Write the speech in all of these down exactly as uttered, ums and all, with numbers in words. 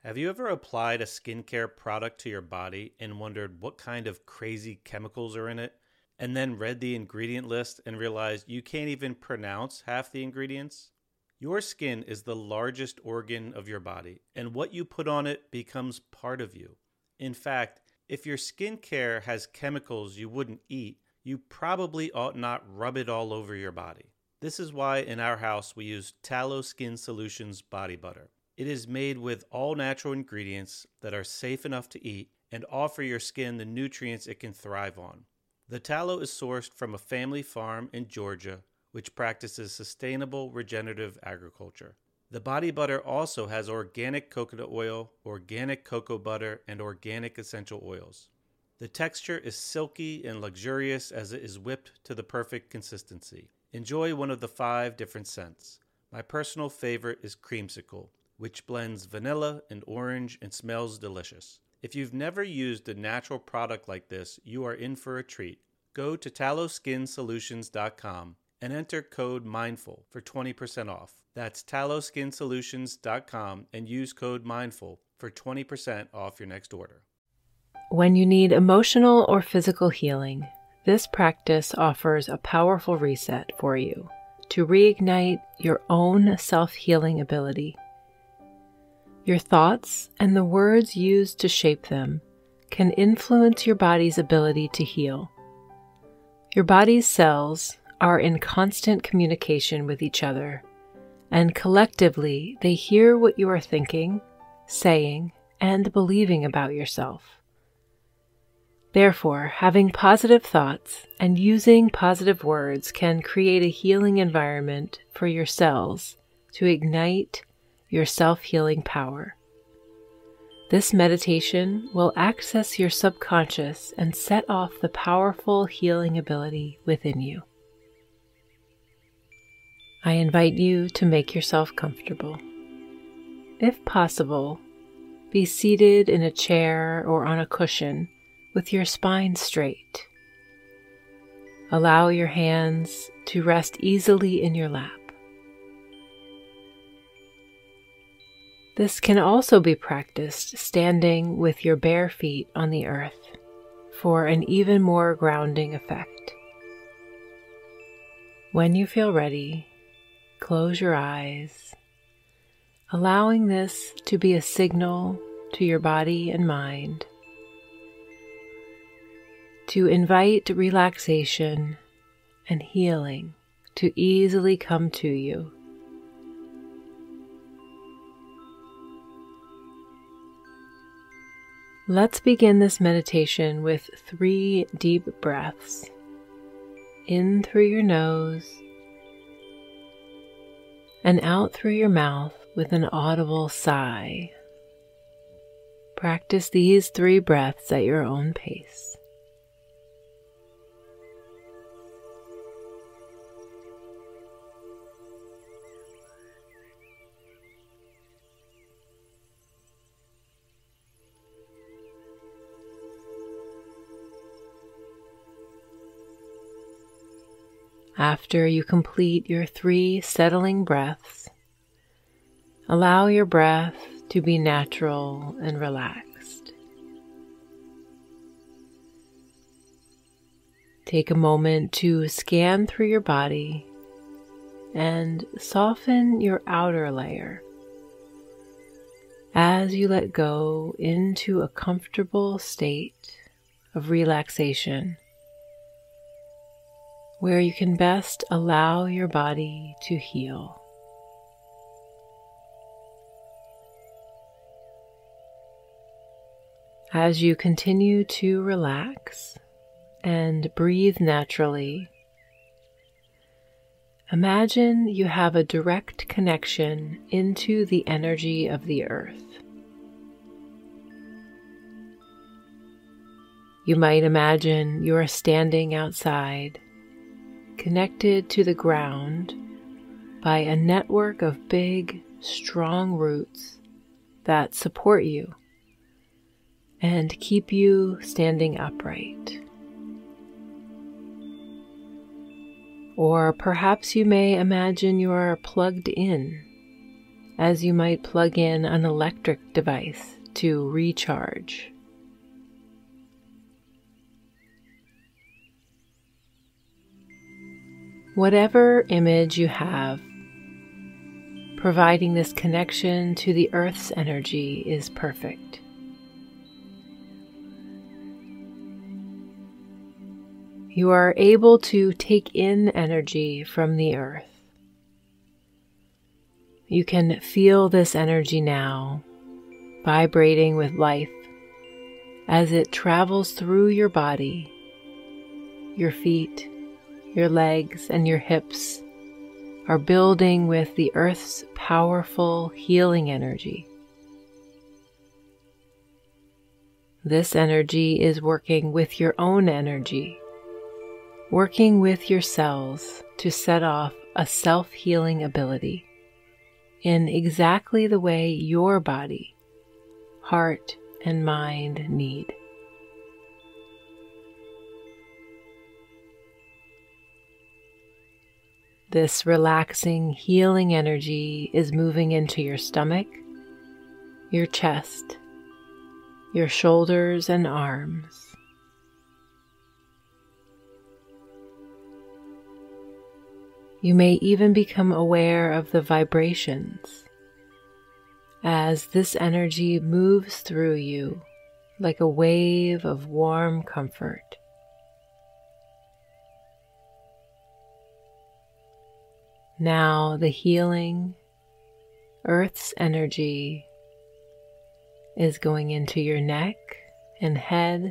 Have you ever applied a skincare product to your body and wondered what kind of crazy chemicals are in it, and then read the ingredient list and realized you can't even pronounce half the ingredients? Your skin is the largest organ of your body, and what you put on it becomes part of you. In fact, if your skincare has chemicals you wouldn't eat, you probably ought not rub it all over your body. This is why in our house we use Tallow Skin Solutions body butter. It is made with all natural ingredients that are safe enough to eat and offer your skin the nutrients it can thrive on. The tallow is sourced from a family farm in Georgia, which practices sustainable regenerative agriculture. The body butter also has organic coconut oil, organic cocoa butter, and organic essential oils. The texture is silky and luxurious as it is whipped to the perfect consistency. Enjoy one of the five different scents. My personal favorite is Creamsicle, which blends vanilla and orange and smells delicious. If you've never used a natural product like this, you are in for a treat. Go to tallow skin solutions dot com and enter code MINDFUL for twenty percent off. That's tallow skin solutions dot com and use code MINDFUL for twenty percent off your next order. When you need emotional or physical healing, this practice offers a powerful reset for you to reignite your own self-healing ability. Your thoughts and the words used to shape them can influence your body's ability to heal. Your body's cells are in constant communication with each other, and collectively they hear what you are thinking, saying, and believing about yourself. Therefore, having positive thoughts and using positive words can create a healing environment for your cells to ignite your self-healing power. This meditation will access your subconscious and set off the powerful healing ability within you. I invite you to make yourself comfortable. If possible, be seated in a chair or on a cushion with your spine straight. Allow your hands to rest easily in your lap. This can also be practiced standing with your bare feet on the earth for an even more grounding effect. When you feel ready, close your eyes, allowing this to be a signal to your body and mind to invite relaxation and healing to easily come to you. Let's begin this meditation with three deep breaths. In through your nose and out through your mouth with an audible sigh. Practice these three breaths at your own pace. After you complete your three settling breaths, allow your breath to be natural and relaxed. Take a moment to scan through your body and soften your outer layer as you let go into a comfortable state of relaxation, where you can best allow your body to heal. As you continue to relax and breathe naturally, imagine you have a direct connection into the energy of the earth. You might imagine you are standing outside, connected to the ground by a network of big, strong roots that support you and keep you standing upright. Or perhaps you may imagine you are plugged in as you might plug in an electric device to recharge. Whatever image you have, providing this connection to the Earth's energy is perfect. You are able to take in energy from the Earth. You can feel this energy now, vibrating with life as it travels through your body, your feet, your legs, and your hips are building with the Earth's powerful healing energy. This energy is working with your own energy, working with your cells to set off a self-healing ability in exactly the way your body, heart, and mind need. This relaxing, healing energy is moving into your stomach, your chest, your shoulders and arms. You may even become aware of the vibrations as this energy moves through you like a wave of warm comfort. Now the healing Earth's energy is going into your neck and head.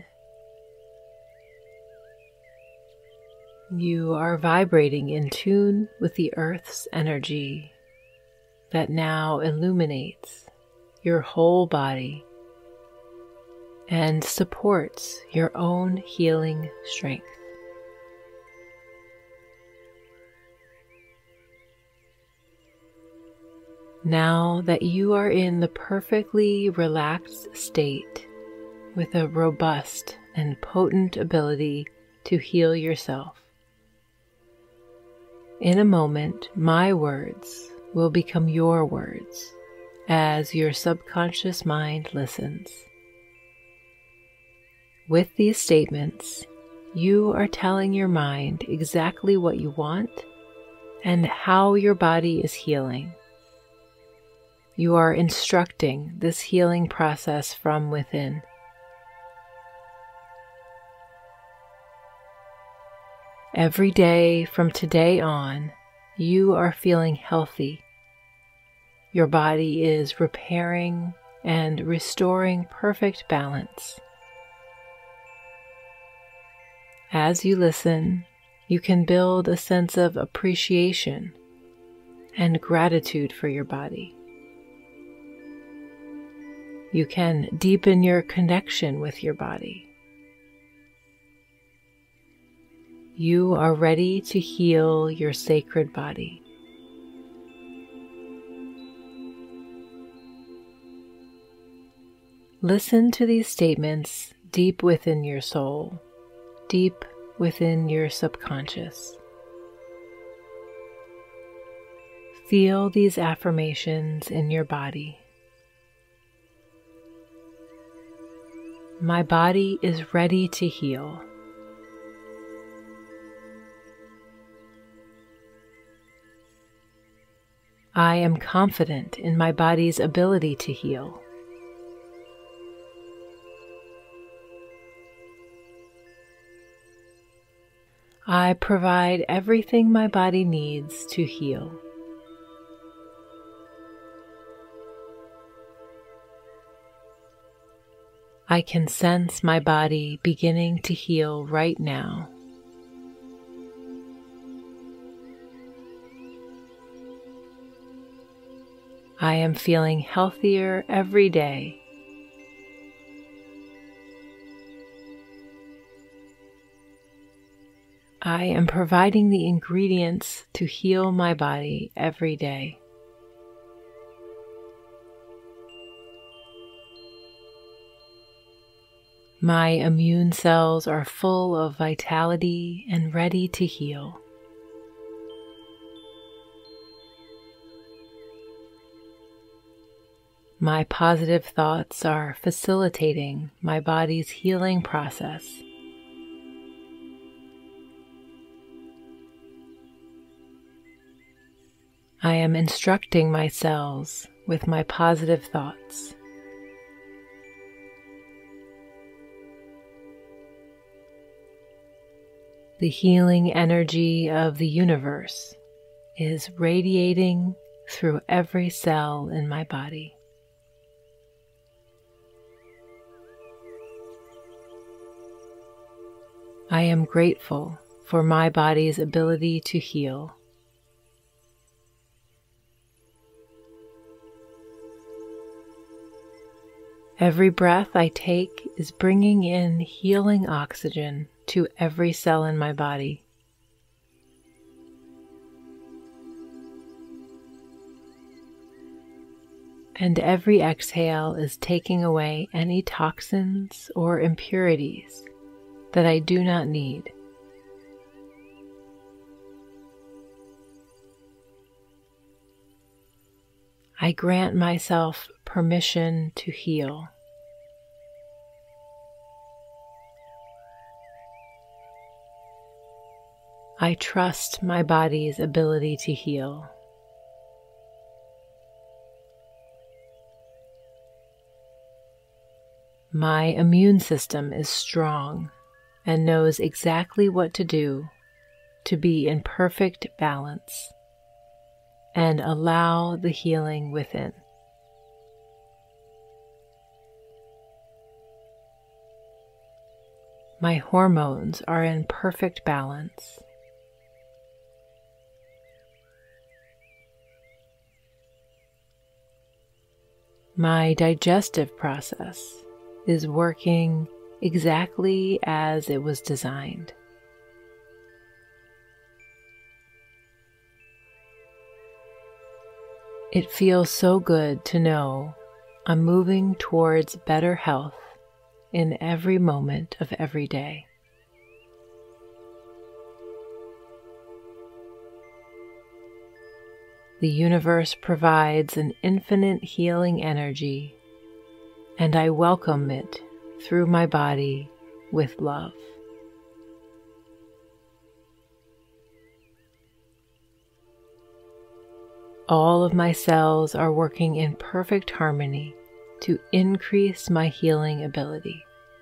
You are vibrating in tune with the Earth's energy that now illuminates your whole body and supports your own healing strength. Now that you are in the perfectly relaxed state with a robust and potent ability to heal yourself, in a moment, my words will become your words as your subconscious mind listens. With these statements, you are telling your mind exactly what you want and how your body is healing. You are instructing this healing process from within. Every day from today on, you are feeling healthy. Your body is repairing and restoring perfect balance. As you listen, you can build a sense of appreciation and gratitude for your body. You can deepen your connection with your body. You are ready to heal your sacred body. Listen to these statements deep within your soul, deep within your subconscious. Feel these affirmations in your body. My body is ready to heal. I am confident in my body's ability to heal. I provide everything my body needs to heal. I can sense my body beginning to heal right now. I am feeling healthier every day. I am providing the ingredients to heal my body every day. My immune cells are full of vitality and ready to heal. My positive thoughts are facilitating my body's healing process. I am instructing my cells with my positive thoughts. The healing energy of the universe is radiating through every cell in my body. I am grateful for my body's ability to heal. Every breath I take is bringing in healing oxygen to every cell in my body. And every exhale is taking away any toxins or impurities that I do not need. I grant myself permission to heal. I trust my body's ability to heal. My immune system is strong and knows exactly what to do to be in perfect balance and allow the healing within. My hormones are in perfect balance. My digestive process is working exactly as it was designed. It feels so good to know I'm moving towards better health in every moment of every day. The universe provides an infinite healing energy, and I welcome it through my body with love. All of my cells are working in perfect harmony to increase my healing ability.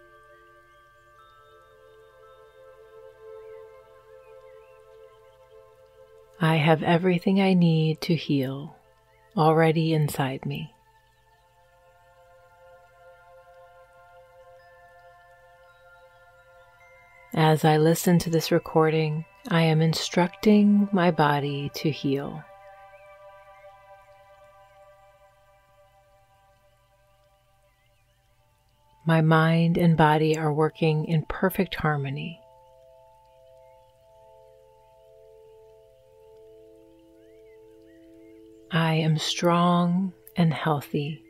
I have everything I need to heal already inside me. As I listen to this recording, I am instructing my body to heal. My mind and body are working in perfect harmony. I am strong and healthy.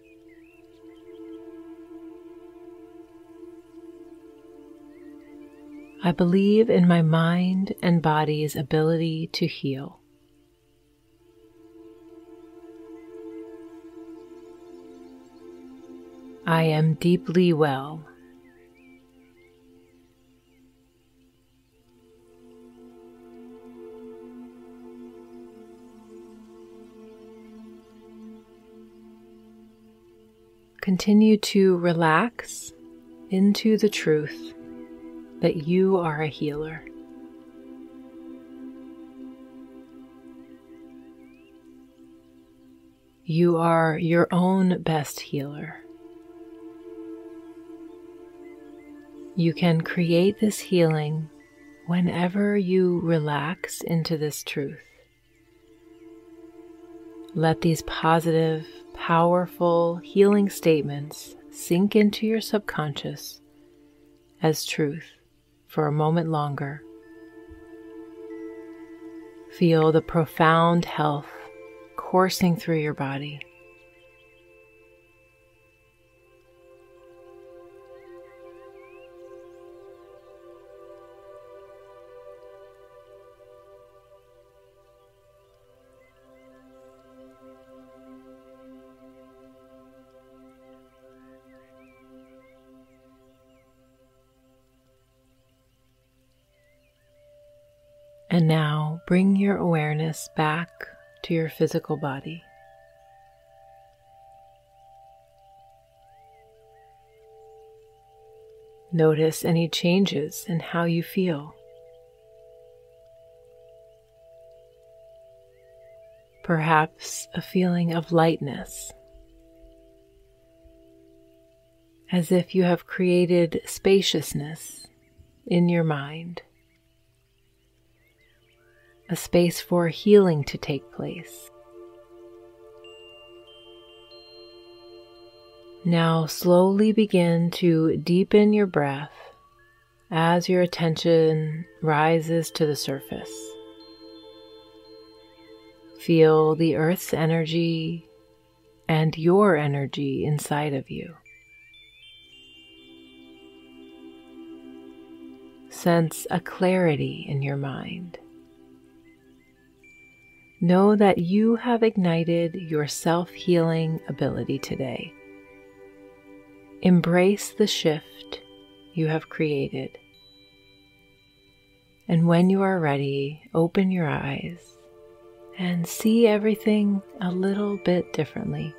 I believe in my mind and body's ability to heal. I am deeply well. Continue to relax into the truth that you are a healer. You are your own best healer. You can create this healing whenever you relax into this truth. Let these positive, powerful, healing statements sink into your subconscious as truth for a moment longer. Feel the profound health coursing through your body. And now bring your awareness back to your physical body. Notice any changes in how you feel. Perhaps a feeling of lightness, as if you have created spaciousness in your mind, a space for healing to take place. Now slowly begin to deepen your breath as your attention rises to the surface. Feel the earth's energy and your energy inside of you. Sense a clarity in your mind. Know that you have ignited your self-healing ability today. Embrace the shift you have created. And when you are ready, open your eyes and see everything a little bit differently.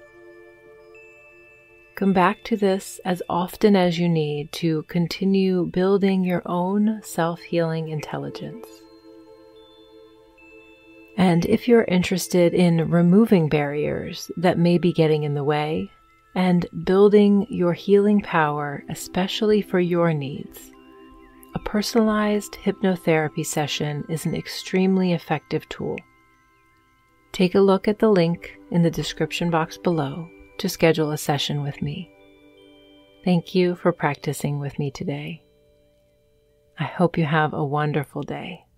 Come back to this as often as you need to continue building your own self-healing intelligence. And if you're interested in removing barriers that may be getting in the way and building your healing power, especially for your needs, a personalized hypnotherapy session is an extremely effective tool. Take a look at the link in the description box below to schedule a session with me. Thank you for practicing with me today. I hope you have a wonderful day.